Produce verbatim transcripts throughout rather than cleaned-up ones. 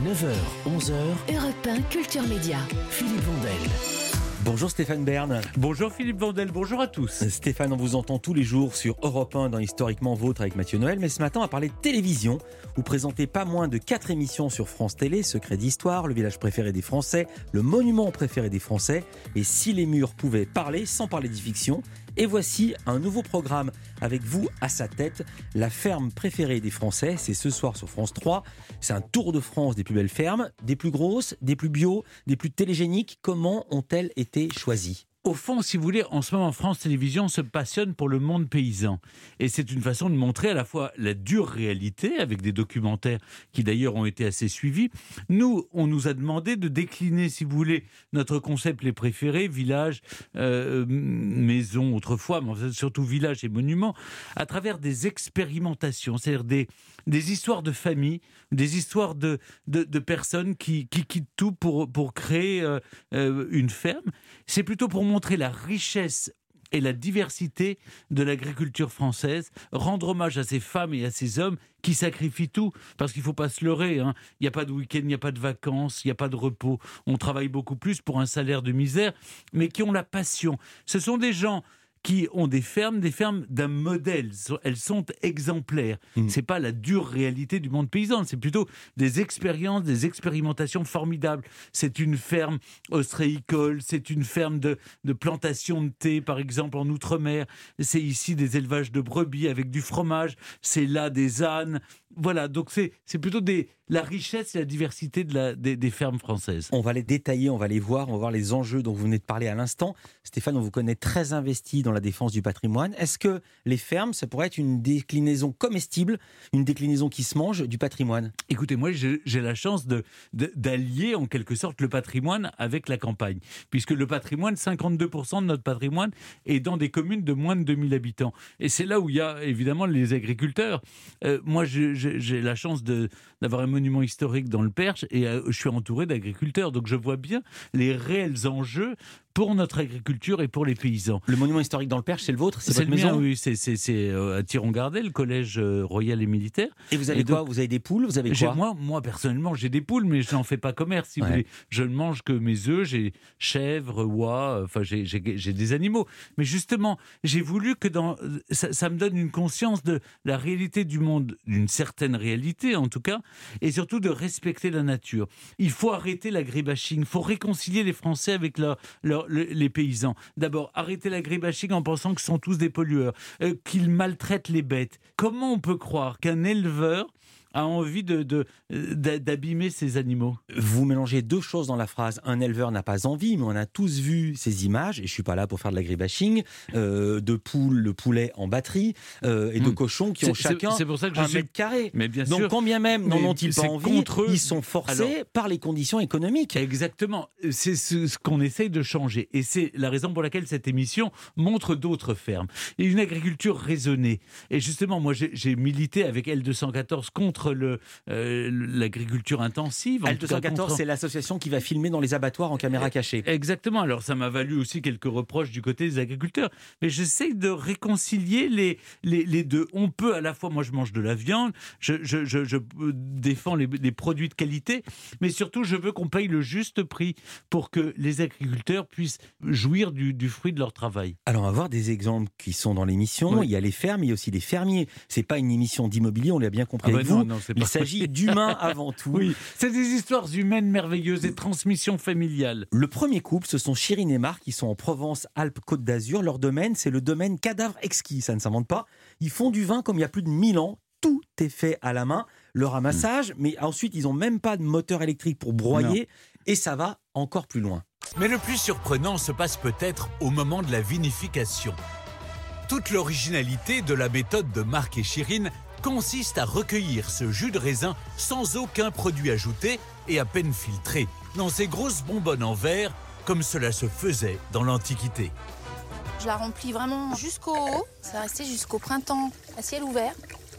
neuf heures, onze heures, Europe un Culture Média. Philippe Vandel. Bonjour Stéphane Bern. Bonjour Philippe Vandel, bonjour à tous. Stéphane, on vous entend tous les jours sur Europe un dans Historiquement Vôtre avec Mathieu Noël, mais ce matin on va parler de télévision. Vous présentez pas moins de quatre émissions sur France Télé, Secret d'Histoire, Le village préféré des Français, Le monument préféré des Français et Si les murs pouvaient parler, sans parler de fiction. Et voici un nouveau programme avec vous à sa tête, La ferme préférée des Français. C'est ce soir sur France trois. C'est un tour de France des plus belles fermes, des plus grosses, des plus bio, des plus télégéniques. Comment ont-elles été choisies ? Au fond, si vous voulez, en ce moment, France Télévisions se passionne pour le monde paysan. Et c'est une façon de montrer à la fois la dure réalité, avec des documentaires qui d'ailleurs ont été assez suivis. Nous, on nous a demandé de décliner, si vous voulez, notre concept les préférés, village, euh, maison autrefois, mais surtout village et monument, à travers des expérimentations, c'est-à-dire des, des histoires de famille, des histoires de, de, de personnes qui, qui quittent tout pour, pour créer euh, euh, une ferme. C'est plutôt pour montrer la richesse et la diversité de l'agriculture française, rendre hommage à ces femmes et à ces hommes qui sacrifient tout, parce qu'il ne faut pas se leurrer, hein. Il n'y a pas de week-end, il n'y a pas de vacances, il n'y a pas de repos. On travaille beaucoup plus pour un salaire de misère, mais qui ont la passion. Ce sont des gens qui ont des fermes, des fermes d'un modèle. Elles sont exemplaires. Mmh. Ce n'est pas la dure réalité du monde paysan, c'est plutôt des expériences, des expérimentations formidables. C'est une ferme ostréicole, c'est une ferme de, de plantation de thé, par exemple, en Outre-mer. C'est ici des élevages de brebis avec du fromage. C'est là des ânes. Voilà, donc c'est, c'est plutôt des, la richesse et la diversité de la, des, des fermes françaises. On va les détailler, on va les voir, on va voir les enjeux dont vous venez de parler à l'instant. Stéphane, on vous connaît très investi dans la défense du patrimoine. Est-ce que les fermes, ça pourrait être une déclinaison comestible, une déclinaison qui se mange du patrimoine ? Écoutez, moi j'ai, j'ai la chance de, de, d'allier en quelque sorte le patrimoine avec la campagne, puisque le patrimoine, cinquante-deux pour cent de notre patrimoine est dans des communes de moins de deux mille habitants. Et c'est là où il y a évidemment les agriculteurs. Euh, moi je, je, j'ai la chance de, d'avoir un monument historique dans le Perche et euh, je suis entouré d'agriculteurs, donc je vois bien les réels enjeux pour notre agriculture et pour les paysans. Le monument historique dans le Perche, c'est le vôtre ? C'est, c'est votre le maison ? mien, oui, c'est, c'est, c'est à Thiron-Gardet, le collège euh, royal et militaire. Et vous avez et quoi ? donc, Vous avez des poules ? Vous avez j'ai, quoi ? moi, moi, personnellement, j'ai des poules, mais je n'en fais pas commerce, si ouais. vous voulez. Je ne mange que mes œufs, j'ai chèvres, oies, enfin, j'ai, j'ai, j'ai des animaux. Mais justement, j'ai voulu que dans, ça, ça me donne une conscience de la réalité du monde, d'une certaine réalité en tout cas, et surtout de respecter la nature. Il faut arrêter l'agribashing, il faut réconcilier les Français avec leur, leur, les paysans. D'abord, arrêter l'agribashing en pensant que ce sont tous des pollueurs, euh, qu'ils maltraitent les bêtes. Comment on peut croire qu'un éleveur a envie de, de, d'abîmer ses animaux ? Vous mélangez deux choses dans la phrase. Un éleveur n'a pas envie, mais on a tous vu ces images, et je ne suis pas là pour faire de l'agribashing, euh, de poules, le poulet en batterie, euh, et de mmh. cochons qui ont c'est, chacun c'est pour ça que je un suis... mètre carré. Mais bien Donc sûr. quand bien même n'en ont-ils pas envie, contre eux. Ils sont forcés Alors, par les conditions économiques. Exactement. C'est ce, ce qu'on essaye de changer. Et c'est la raison pour laquelle cette émission montre d'autres fermes. Et une agriculture raisonnée. Et justement, moi, j'ai, j'ai milité avec L deux cent quatorze contre le... Euh, l'agriculture intensive. L deux cent quatorze, contre... c'est l'association qui va filmer dans les abattoirs en caméra cachée. Exactement. Alors, ça m'a valu aussi quelques reproches du côté des agriculteurs. Mais j'essaie de réconcilier les, les, les deux. On peut à la fois, moi, je mange de la viande, je, je, je, je défends les, les produits de qualité, mais surtout, je veux qu'on paye le juste prix pour que les agriculteurs puissent jouir du, du fruit de leur travail. Alors, on va voir des exemples qui sont dans l'émission. Oui. Il y a les fermes, il y a aussi les fermiers. C'est pas une émission d'immobilier, on l'a bien compris ah avec ben vous. Non, non, c'est pas... Il s'agit d'humains avant tout. Oui, c'est des histoires humaines merveilleuses et transmission familiale. Le premier couple, ce sont Chirine et Marc, qui sont en Provence-Alpes-Côte d'Azur. Leur domaine, c'est le domaine Cadavre Exquis, ça ne s'invente pas. Ils font du vin comme il y a plus de mille ans. Tout est fait à la main. Le ramassage, mmh. mais ensuite, ils n'ont même pas de moteur électrique pour broyer. Non. Et ça va encore plus loin. Mais le plus surprenant se passe peut-être au moment de la vinification. Toute l'originalité de la méthode de Marc et Chirine consiste à recueillir ce jus de raisin sans aucun produit ajouté et à peine filtré, dans ces grosses bonbonnes en verre, comme cela se faisait dans l'Antiquité. Je la remplis vraiment jusqu'au haut, ça va rester jusqu'au printemps à ciel ouvert,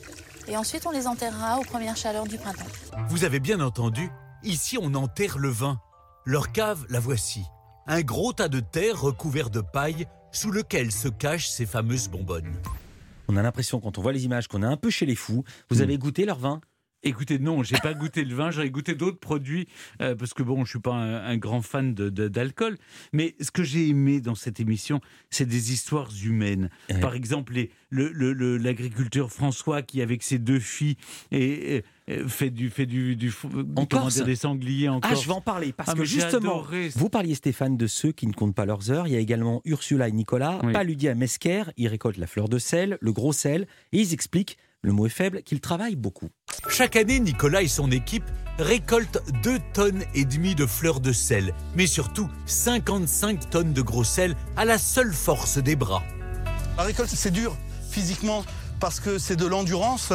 et ensuite on les enterrera aux premières chaleurs du printemps. Vous avez bien entendu, ici on enterre le vin. Leur cave, la voici, un gros tas de terre recouvert de paille sous lequel se cachent ces fameuses bonbonnes. On a l'impression, quand on voit les images, qu'on est un peu chez les fous. Vous mmh. avez goûté leur vin ? Écoutez, non, j'ai pas goûté le vin, j'aurais goûté d'autres produits, euh, parce que bon, je suis pas un, un grand fan de, de, d'alcool. Mais ce que j'ai aimé dans cette émission, c'est des histoires humaines. Ouais. Par exemple, les, le, le, le, l'agriculteur François qui, avec ses deux filles, et, et, fait du, fait du, du, En comment Corse dire, des sangliers en Ah, Corse. je vais en parler, parce Ah, que mais j'ai justement, adoré. vous parliez, Stéphane, de ceux qui ne comptent pas leurs heures. Il y a également Ursula et Nicolas, Oui. Paludi à Mesquer. Ils récoltent la fleur de sel, le gros sel, et ils expliquent, le mot est faible, qu'ils travaillent beaucoup. Chaque année, Nicolas et son équipe récoltent deux tonnes et demie de fleurs de sel, mais surtout cinquante-cinq tonnes de gros sel à la seule force des bras. La récolte, c'est dur physiquement parce que c'est de l'endurance.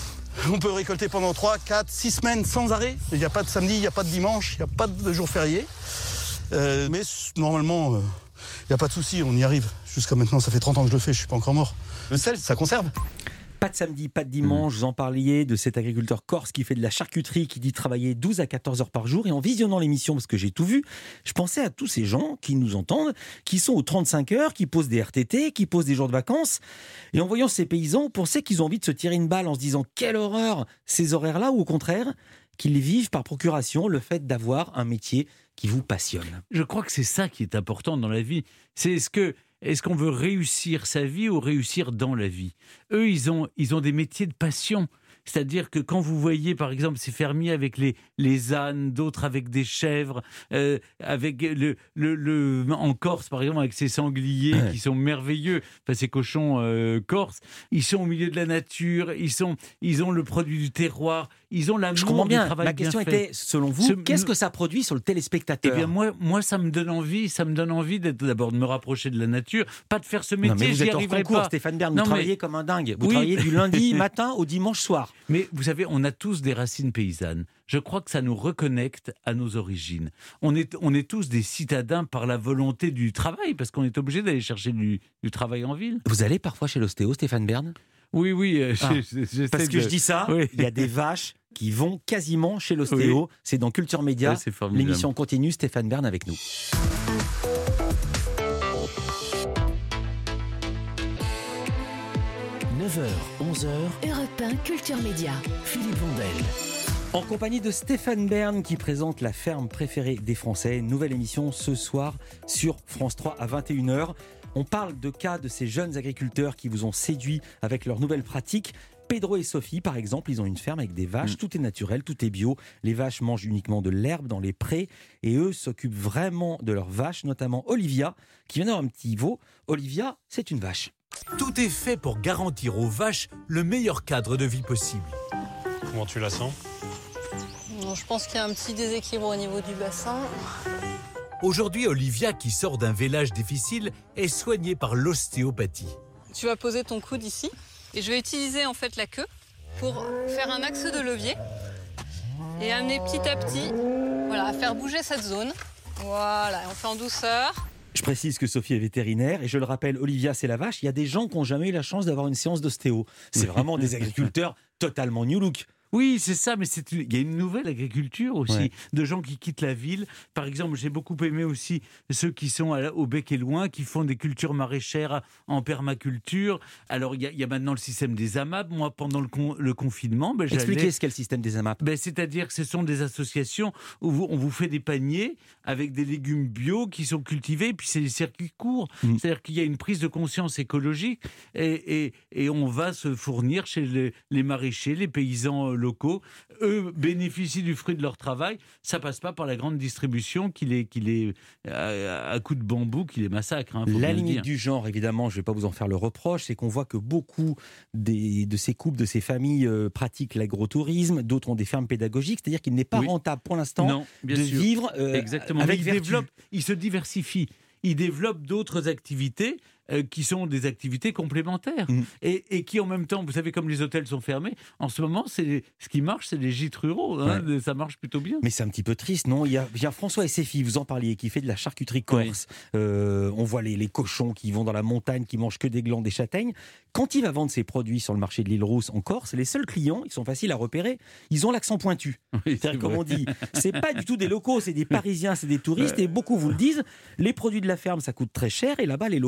On peut récolter pendant trois, quatre, six semaines sans arrêt. Il n'y a pas de samedi, il n'y a pas de dimanche, il n'y a pas de jour férié. Euh, mais normalement, il euh, n'y a pas de souci, on y arrive. Jusqu'à maintenant, ça fait trente ans que je le fais, je ne suis pas encore mort. Le sel, ça conserve. Pas de samedi, pas de dimanche, vous en parliez de cet agriculteur corse qui fait de la charcuterie, qui dit travailler douze à quatorze heures par jour. Et en visionnant l'émission, parce que j'ai tout vu, je pensais à tous ces gens qui nous entendent, qui sont aux trente-cinq heures, qui posent des R T T, qui posent des jours de vacances. Et en voyant ces paysans, on pensait qu'ils ont envie de se tirer une balle en se disant « quelle horreur !» ces horaires-là, ou au contraire, qu'ils vivent par procuration le fait d'avoir un métier qui vous passionne. Je crois que c'est ça qui est important dans la vie. C'est est-ce que Est-ce qu'on veut réussir sa vie ou réussir dans la vie ? Eux, ils ont, ils ont des métiers de passion. C'est-à-dire que quand vous voyez, par exemple, ces fermiers avec les, les ânes, d'autres avec des chèvres, euh, avec le, le, le, en Corse, par exemple, avec ces sangliers Ouais. qui sont merveilleux, enfin, ces cochons euh, corses, ils sont au milieu de la nature, ils, sont, ils ont le produit du terroir, ils ont l'amour Je comprends bien. du travail Ma question bien fait. était, selon vous, Ce- qu'est-ce que ça produit sur le Eh téléspectateur ? bien, moi, moi, ça me donne envie, ça me donne envie d'être, d'abord de me rapprocher de la nature, pas de faire ce métier, Non, mais vous j'y êtes hors arriverai concours, pas. Stéphane Bern, Non, vous mais- travaillez comme un dingue. Vous Oui. travaillez du lundi matin au dimanche soir. Mais vous savez, on a tous des racines paysannes. Je crois que ça nous reconnecte à nos origines. On est, on est tous des citadins par la volonté du travail, parce qu'on est obligé d'aller chercher du, du travail en ville. Vous allez parfois chez l'ostéo, Stéphane Bern ? Oui, oui. euh, Ah, j'ai- j'ai- j'essaie Parce que de- je dis ça, Oui. il y a des vaches qui vont quasiment chez l'ostéo. C'est dans Culture Média. Ouais, c'est formidable. L'émission continue, Stéphane Bern avec nous. neuf heures, onze heures, Europe un Culture Média. Philippe Vandel. En compagnie de Stéphane Bern qui présente La ferme préférée des Français. Nouvelle émission ce soir sur France trois à vingt et une heures. On parle de cas de ces jeunes agriculteurs qui vous ont séduit avec leurs nouvelles pratiques. Pedro et Sophie, par exemple, ils ont une ferme avec des vaches, Mm. tout est naturel, tout est bio. Les vaches mangent uniquement de l'herbe dans les prés et eux s'occupent vraiment de leurs vaches, notamment Olivia, qui vient d'avoir un petit veau. Olivia, c'est une vache. Tout est fait pour garantir aux vaches le meilleur cadre de vie possible. Comment tu la sens? Non, je pense qu'il y a un petit déséquilibre au niveau du bassin. Aujourd'hui, Olivia, qui sort d'un vélage difficile, est soignée par l'ostéopathie. Tu vas poser ton coude ici et je vais utiliser en fait la queue pour faire un axe de levier et amener petit à petit, voilà, à faire bouger cette zone. Voilà, et on fait en douceur. Je précise que Sophie est vétérinaire et je le rappelle, Olivia, c'est la vache. Il y a des gens qui n'ont jamais eu la chance d'avoir une séance d'ostéo. C'est vraiment des agriculteurs totalement new look. Oui, c'est ça, mais c'est une- il y a une nouvelle agriculture aussi, Ouais. de gens qui quittent la ville. Par exemple, j'ai beaucoup aimé aussi ceux qui sont à la- au bec et loin, qui font des cultures maraîchères en permaculture. Alors, il y, a- il y a maintenant le système des A M A P. Moi, pendant le, con- le confinement, ben, j'allais- Expliquez ce qu'est le système des A M A P. Ben, c'est-à-dire que ce sont des associations où vous- on vous fait des paniers avec des légumes bio qui sont cultivés, et puis c'est des circuits courts. Mm. C'est-à-dire qu'il y a une prise de conscience écologique et, et, et on va se fournir chez les, les maraîchers, les paysans euh, locaux. Eux bénéficient du fruit de leur travail. Ça passe pas par la grande distribution qui les, qui les à, à coups de bambou, qui les massacre. Hein, faut La bien le limite dire. du genre, évidemment, je ne vais pas vous en faire le reproche, c'est qu'on voit que beaucoup des- de ces couples, de ces familles euh, pratiquent l'agrotourisme, d'autres ont des fermes pédagogiques, c'est-à-dire qu'il n'est pas Oui. rentable pour l'instant Non, bien de sûr. vivre euh, Exactement. avec Mais ils vertu. développent, ils se diversifient. Ils développent d'autres activités euh, qui sont des activités complémentaires Mm. et, et qui en même temps, vous savez, comme les hôtels sont fermés, en ce moment, c'est ce qui marche, c'est les gîtes ruraux. Hein, ça marche plutôt bien. Mais c'est un petit peu triste, non? Il y, a, il y a François et ses filles, vous en parliez, qui fait de la charcuterie corse. Euh, on voit les, les cochons qui vont dans la montagne, qui mangent que des glands, des châtaignes. Quand il va vendre ses produits sur le marché de l'île Rousse en Corse, les seuls clients, ils sont faciles à repérer, ils ont l'accent pointu. Oui, c'est C'est-à-dire, comme vrai. on dit, c'est pas du tout des locaux, c'est des Parisiens, c'est des touristes, et beaucoup vous le disent, les produits de la ferme, ça coûte très cher, et là-bas, les locaux,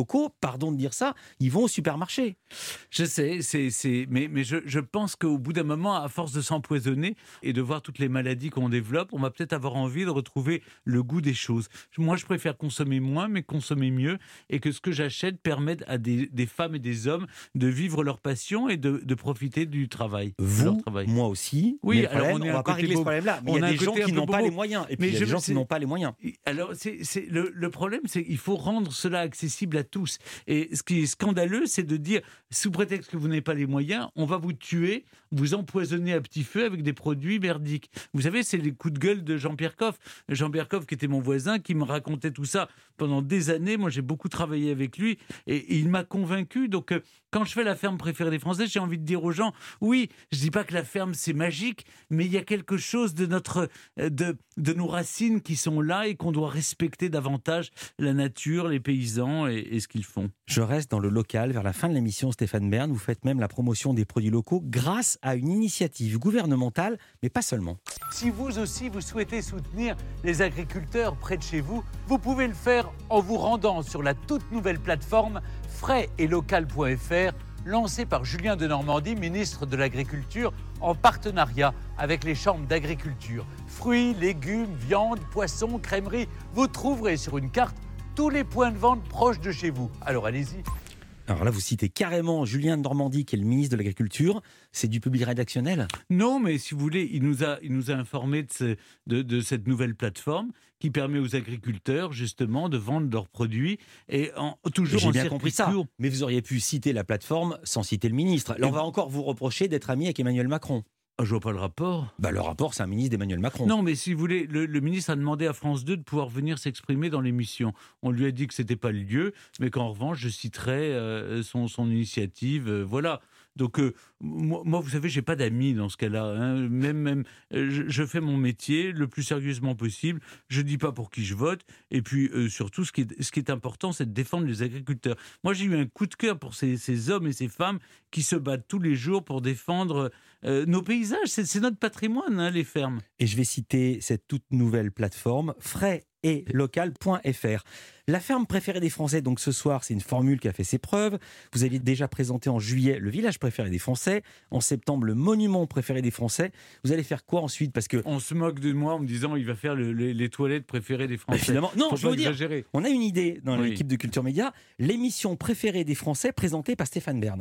pardon de dire ça, ils vont au supermarché. Je sais, c'est, c'est... mais, mais je, je pense qu'au bout d'un moment, à force de s'empoisonner et de voir toutes les maladies qu'on développe, on va peut-être avoir envie de retrouver le goût des choses. Moi, je préfère consommer moins, mais consommer mieux, et que ce que j'achète permette à des, des femmes et des hommes de vivre leur passion et de, de profiter du travail. Vous, leur travail. moi aussi. Oui, mais le alors problème, on est on un va pas côté régler ce beau- problème-là. Mais on il y a a un des gens côté un qui peu n'ont pas bobo. les moyens. Et puis Mais il y a je- des gens c'est- qui n'ont pas les moyens. Alors, c'est, c'est, le, le problème, c'est qu'il faut rendre cela accessible à tous. Et ce qui est scandaleux, c'est de dire, sous prétexte que vous n'avez pas les moyens, on va vous tuer, vous empoisonner à petit feu avec des produits merdiques. Vous savez, c'est les coups de gueule de Jean-Pierre Coff. Jean-Pierre Coff, qui était mon voisin, qui me racontait tout ça pendant des années. Moi, j'ai beaucoup travaillé avec lui et, et il m'a convaincu. Donc, euh, quand je fais la ferme préférée des Français, j'ai envie de dire aux gens, oui, je dis pas que la ferme, c'est magique, mais il y a quelque chose de, notre, euh, de, de nos racines qui sont là et qu'on doit respecter davantage la nature, les paysans et, et ce qu'ils font. Je reste dans le local. Vers la fin de l'émission, Stéphane Bern, vous faites même la promotion des produits locaux grâce à une initiative gouvernementale, mais pas seulement. Si vous aussi vous souhaitez soutenir les agriculteurs près de chez vous, vous pouvez le faire en vous rendant sur la toute nouvelle plateforme frais et local point f r, lancée par Julien Denormandie, ministre de l'Agriculture, en partenariat avec les chambres d'agriculture. Fruits, légumes, viande, poissons, crèmeries, vous trouverez sur une carte tous les points de vente proches de chez vous. Alors allez-y. Alors là, vous citez carrément Julien de Normandie, qui est le ministre de l'Agriculture. C'est du public rédactionnel ? Non, mais si vous voulez, il nous a, il nous a informé de, ce, de, de cette nouvelle plateforme qui permet aux agriculteurs, justement, de vendre leurs produits et en, toujours J'ai en bien circuit compris ça. court. Mais vous auriez pu citer la plateforme sans citer le ministre. Là, on va encore vous reprocher d'être ami avec Emmanuel Macron. Ah, je vois pas le rapport. Bah, le rapport, c'est un ministre d'Emmanuel Macron. Non, mais si vous voulez, le, le ministre a demandé à France deux de pouvoir venir s'exprimer dans l'émission. On lui a dit que c'était pas le lieu, mais qu'en revanche, je citerais euh, son, son initiative. Euh, voilà. Donc, euh, moi, moi, vous savez, j'ai pas d'amis dans ce cas-là. Hein. Même, même, euh, je, je fais mon métier le plus sérieusement possible. Je dis pas pour qui je vote. Et puis, euh, surtout, ce qui est, ce qui est important, c'est de défendre les agriculteurs. Moi, j'ai eu un coup de cœur pour ces, ces hommes et ces femmes qui se battent tous les jours pour défendre euh, nos paysages. C'est, c'est notre patrimoine, hein, les fermes. Et je vais citer cette toute nouvelle plateforme, frais et local point f r. La ferme préférée des Français, donc ce soir, c'est une formule qui a fait ses preuves. Vous aviez déjà présenté en juillet le village préféré des Français, en septembre le monument préféré des Français. Vous allez faire quoi ensuite ? Parce que on se moque de moi en me disant il va faire le, les, les toilettes préférées des Français. Évidemment. Non, Faut je pas veux dire, exagérer. on a une idée dans Oui. l'équipe de Culture Média, l'émission préférée des Français présentée par Stéphane Bern.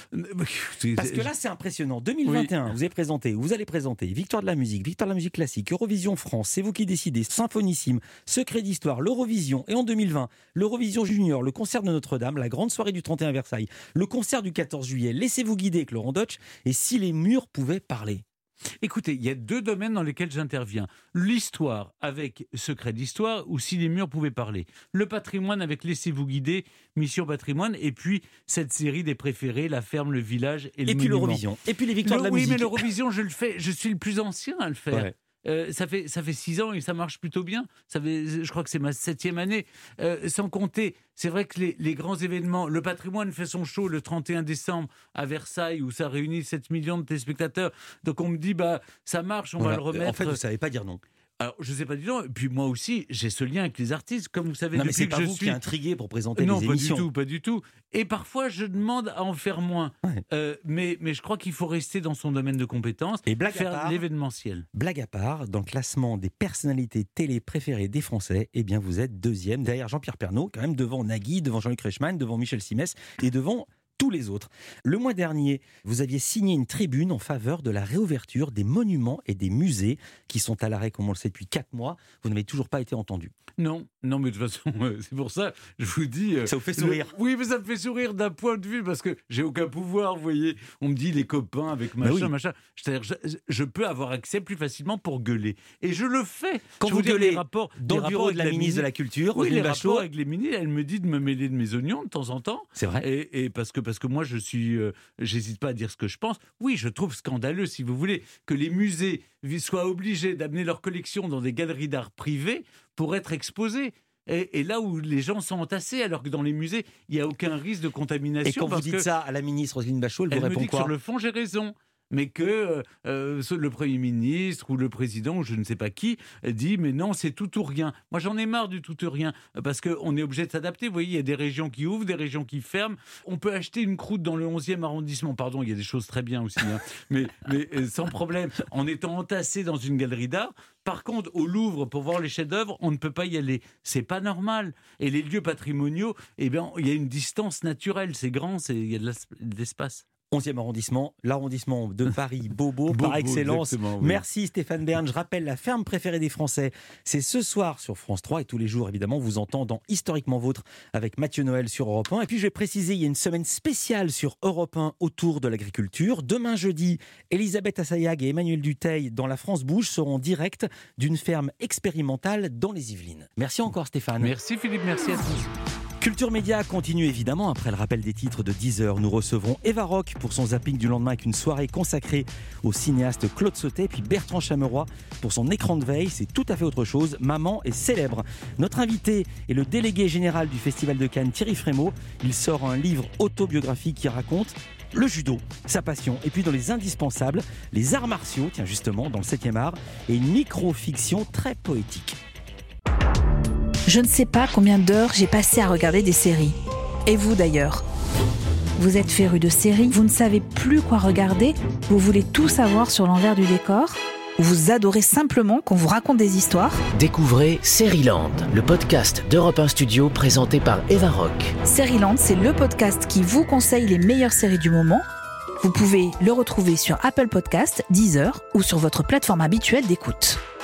Parce que là, c'est impressionnant. deux mille vingt et un, Oui. vous avez présenté, vous allez présenter Victoire de la musique, Victoire de la musique classique, Eurovision France, c'est vous qui décidez, Symphonissime, Secret d'Histoire, l'Eurovision, et en deux mille vingt, l'Eurovision Junior, le concert de Notre-Dame, la grande soirée du trente et un Versailles, le concert du quatorze juillet, Laissez-vous guider avec Laurent Deutsch, et Si les murs pouvaient parler. Écoutez, il y a deux domaines dans lesquels j'interviens. L'histoire avec Secret d'Histoire ou Si les murs pouvaient parler. Le patrimoine avec Laissez-vous guider, Mission Patrimoine. Et puis cette série des préférés, La ferme, le village et le Et puis monument. l'Eurovision, et puis les Victoires Le- de la oui, musique. mais l'Eurovision, je le fais. Je suis le plus ancien à le faire. Ouais. Euh, ça fait ça fait six ans et ça marche plutôt bien. Ça fait, je crois que c'est ma septième année. Euh, sans compter, c'est vrai que les, les grands événements, le patrimoine fait son show le trente et un décembre à Versailles où ça réunit sept millions de téléspectateurs. Donc on me dit bah ça marche, on Voilà. va le remettre. En fait, vous ne savez pas dire non. Alors je sais pas du tout. Et puis moi aussi, j'ai ce lien avec les artistes, comme vous savez Non, mais depuis c'est que pas je vous suis. qui est intrigué pour présenter Non, les pas émissions. du tout, pas du tout. Et parfois, je demande à en faire moins. Ouais. Euh, mais, mais je crois qu'il faut rester dans son domaine de compétences, Et blague à faire part, l'événementiel. Blague à part, dans le classement des personnalités télé préférées des Français, eh bien vous êtes deuxième, derrière Jean-Pierre Pernaut, quand même devant Nagui, devant Jean-Luc Reichmann, devant Michel Simès et devant tous les autres. Le mois dernier, vous aviez signé une tribune en faveur de la réouverture des monuments et des musées qui sont à l'arrêt, comme on le sait, depuis quatre mois. Vous n'avez toujours pas été entendu. Non, non, mais de toute façon, euh, c'est pour ça, je vous dis... euh, Ça vous fait sourire. le- Oui, mais ça me fait sourire d'un point de vue, parce que j'ai aucun pouvoir, vous voyez. On me dit les copains avec machin, oui. machin. C'est-à-dire, je, je peux avoir accès plus facilement pour gueuler. Et je le fais. Quand Je vous veux dire, gueulez les rapports, dans les le bureau rapports de la avec ministre de la Culture, Oui, Roselyne les Bachelot. rapports avec les ministres, elle me dit de me mêler de mes oignons de temps en temps. C'est vrai. Et, et parce que parce que moi je suis, euh, j'hésite pas à dire ce que je pense. Oui, je trouve scandaleux, si vous voulez, que les musées vi- soient obligés d'amener leurs collections dans des galeries d'art privées pour être exposées. Et, et là où les gens sont entassés, alors que dans les musées, il n'y a aucun risque de contamination. Et quand vous parce dites que ça à la ministre Roselyne Bachelot, elle, elle vous me répond dit que quoi ? sur le fond, j'ai raison. mais que euh, le Premier ministre ou le président, ou je ne sais pas qui, dit mais non, c'est tout ou rien. Moi, j'en ai marre du tout ou rien, parce qu'on est obligé de s'adapter. Vous voyez, il y a des régions qui ouvrent, des régions qui ferment. On peut acheter une croûte dans le onzième arrondissement. Pardon, il y a des choses très bien aussi, hein, mais, mais sans problème, en étant entassé dans une galerie d'art. Par contre, au Louvre, pour voir les chefs-d'œuvre, on ne peut pas y aller. C'est pas normal. Et les lieux patrimoniaux, eh bien, il y a une distance naturelle. C'est grand, c'est, il y a de l'espace. onzième arrondissement, l'arrondissement de Paris, Bobo, par Bobo, excellence. oui. Merci Stéphane Bern. Je rappelle, la ferme préférée des Français, c'est ce soir sur France trois et tous les jours, évidemment, vous entend dans Historiquement Vôtre avec Mathieu Noël sur Europe un. Et puis, je vais préciser, il y a une semaine spéciale sur Europe un autour de l'agriculture. Demain jeudi, Elisabeth Assayag et Emmanuel Dutheil dans La France Bouge seront directs d'une ferme expérimentale dans les Yvelines. Merci encore Stéphane. Merci Philippe, merci à tous. Culture Média continue évidemment après le rappel des titres de dix heures. Nous recevrons Eva Rock pour son zapping du lendemain avec une soirée consacrée au cinéaste Claude Sautet, puis Bertrand Chameroy pour son écran de veille. C'est tout à fait autre chose. Maman est célèbre. Notre invité est le délégué général du Festival de Cannes, Thierry Frémaux. Il sort un livre autobiographique qui raconte le judo, sa passion. Et puis dans les indispensables, les arts martiaux, tiens justement dans le septième art, et une micro-fiction très poétique. Je ne sais pas combien d'heures j'ai passé à regarder des séries. Et vous d'ailleurs ? Vous êtes féru de séries, vous ne savez plus quoi regarder, vous voulez tout savoir sur l'envers du décor ? Ou vous adorez simplement qu'on vous raconte des histoires ? Découvrez Seriland, le podcast d'Europe un Studio présenté par Eva Rock. Seriland, c'est le podcast qui vous conseille les meilleures séries du moment. Vous pouvez le retrouver sur Apple Podcasts, Deezer ou sur votre plateforme habituelle d'écoute.